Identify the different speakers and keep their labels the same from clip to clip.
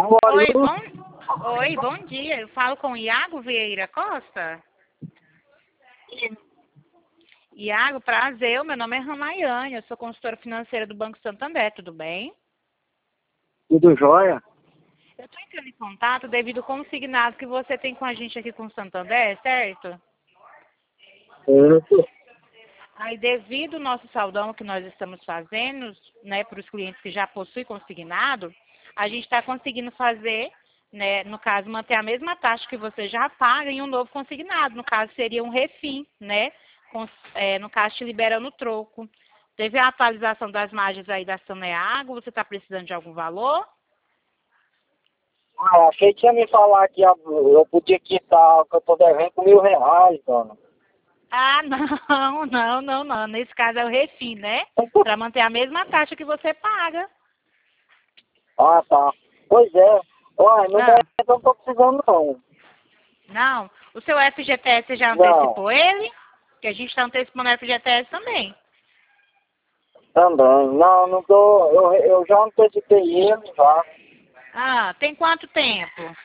Speaker 1: How are
Speaker 2: Oi,
Speaker 1: you?
Speaker 2: bom dia. Eu falo com Iago Vieira Costa. Iago, prazer. Meu nome é Ramaiane. Eu sou consultora financeira do Banco Santander. Tudo bem?
Speaker 1: Tudo jóia?
Speaker 2: Eu estou entrando em contato devido ao consignado que você tem com a gente aqui com o Santander, certo?
Speaker 1: Certo.
Speaker 2: Aí, devido ao nosso saldão que nós estamos fazendo, né, para os clientes que já possuem consignado, a gente está conseguindo fazer, né, no caso, manter a mesma taxa que você já paga em um novo consignado. No caso, seria um refim, né? No caso, te liberando o troco. Teve a atualização das margens aí da Saneago, você está precisando de algum valor?
Speaker 1: Ah, achei que ia me falar que eu podia quitar, que eu tô devendo com R$ 1.000, dona.
Speaker 2: Ah, não. Nesse caso é o refim, né? Para manter a mesma taxa que você paga.
Speaker 1: Ah, tá. Pois é. Uai, no
Speaker 2: Ah,
Speaker 1: momento eu não tô precisando não.
Speaker 2: não. O seu FGTS você já
Speaker 1: Não,
Speaker 2: antecipou ele? Que a gente está antecipando o FGTS também.
Speaker 1: também. Não, não tô. Eu já antecipei ele já.
Speaker 2: Ah, tem quanto tempo?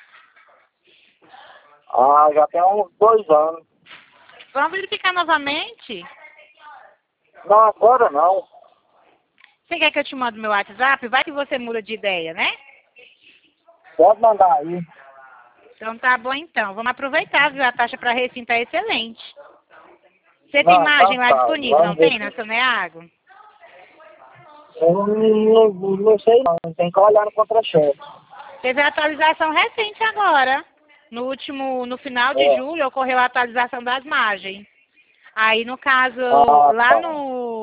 Speaker 1: Ah, já tem uns 2 anos.
Speaker 2: Vamos verificar novamente?
Speaker 1: Não, agora não.
Speaker 2: Você quer que eu te mande meu WhatsApp? Vai que você muda de ideia, né?
Speaker 1: Pode mandar aí.
Speaker 2: Então tá bom então. Vamos aproveitar, viu? A taxa para refim tá excelente. Você tem
Speaker 1: Não,
Speaker 2: margem
Speaker 1: então
Speaker 2: lá
Speaker 1: tá.
Speaker 2: disponível, não
Speaker 1: Vamos ver.
Speaker 2: tem, na Saneago?
Speaker 1: Eu não sei não. Tem que olhar no contra-cheque.
Speaker 2: Teve a atualização recente agora. No final de
Speaker 1: É.
Speaker 2: julho, ocorreu a atualização das margens. Aí, no caso,
Speaker 1: Ah,
Speaker 2: lá
Speaker 1: tá.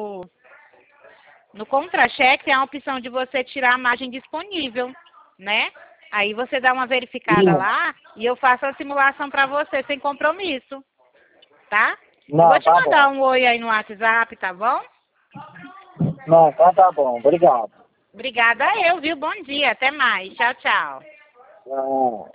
Speaker 2: no contra-cheque, tem a opção de você tirar a margem disponível, né? Aí você dá uma verificada
Speaker 1: Sim.
Speaker 2: lá e eu faço a simulação para você sem compromisso, tá? Eu vou
Speaker 1: Não,
Speaker 2: te
Speaker 1: tá bom.
Speaker 2: mandar um oi aí no WhatsApp, tá bom?
Speaker 1: Não, então tá bom. Obrigado.
Speaker 2: Obrigada eu, viu? Bom dia, até mais. Tchau, tchau.
Speaker 1: Ah.